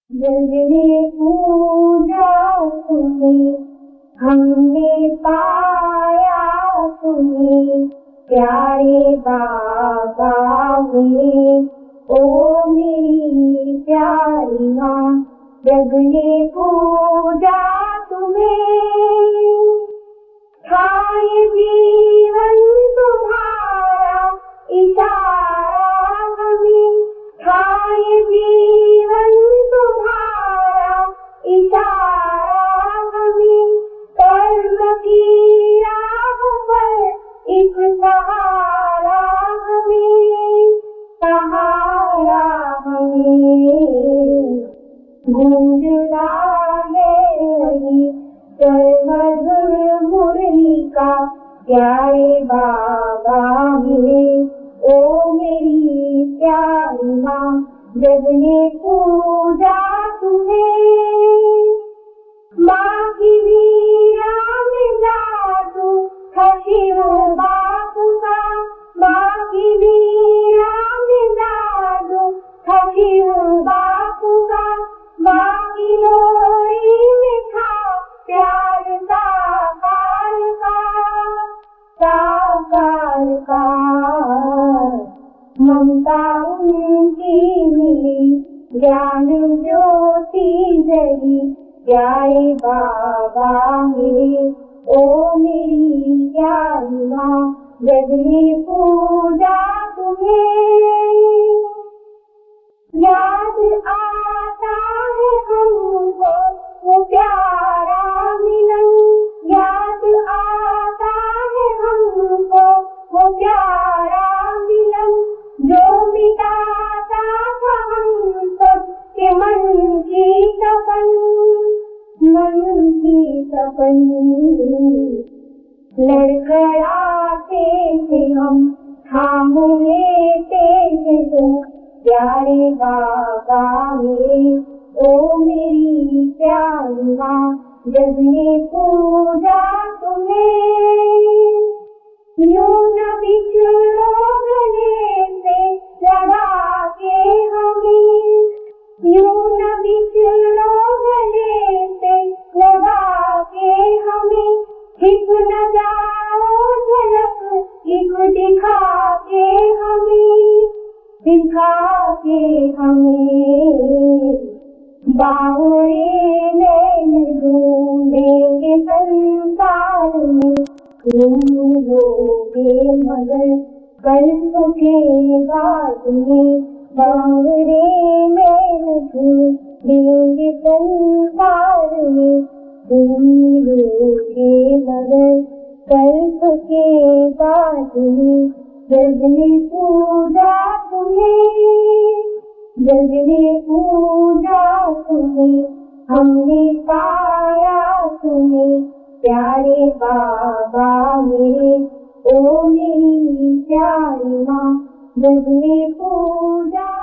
जिसने पूजा तुम्हें हमने पाया तुम्हें प्यारे बाबा मेरे। ओ मेरी प्यारी माँ, जग ने पूजा तुम्हें। था ये जीवन तुम्हारा इशारा हमें, था ये जीवन तुम्हारा इशारा हमें। कर्म की राह पर एक सहारा हमें, सहारा हमें। गूंज रहा है वही सर्वधुर मुरली का प्यारे बाबा मेरे। ओ मेरी प्यारी माँ, जग ने पूजा तुम्हें। माँ की वीरा में जादू था शिव बापू का, माँ की वीरा में जादू था शिव बापू का। माँ की लोरी में था प्यार साकार का, साकार का। ममता उनकी मिली, ज्ञान ज्योति जली प्यारे बाबा मेरे। ओ मेरी प्यारी माँ, जग ने पूजा तुम्हें। याद आता है हमको वो प्यारा मिलन, याद आता है हमको वो प्यारा मिलन। जो मिटाता था हम सब के मन की तपन, मन की तपन। लड़खड़ाते थे हम, थामे थे तुम प्यारे बाबा मेरे। ओ मेरी प्यारी माँ, जग ने पूजा तुम्हें। यूं न बिछड़ो गले से लगा के हमें, यूं न बिछड़ो गले से लगा के हमें। छिप न जाओ झलक एक दिखा के हमें, दिखा के हमें। बाहुरे नैन ढूंढेंगे संसार में, ढूंढोगे मगर कल्प के बाद में। बाहुरे नैन ढूंढेंगे संसार में, ढूंढोगे मगर कल्प के बाद में। जग ने पूजा तुम्हें, जग ने पूजा तुम्हें, हमने पाया तुम्हें प्यारे बाबा मेरे। ओ मेरी प्यारी माँ, जग ने पूजा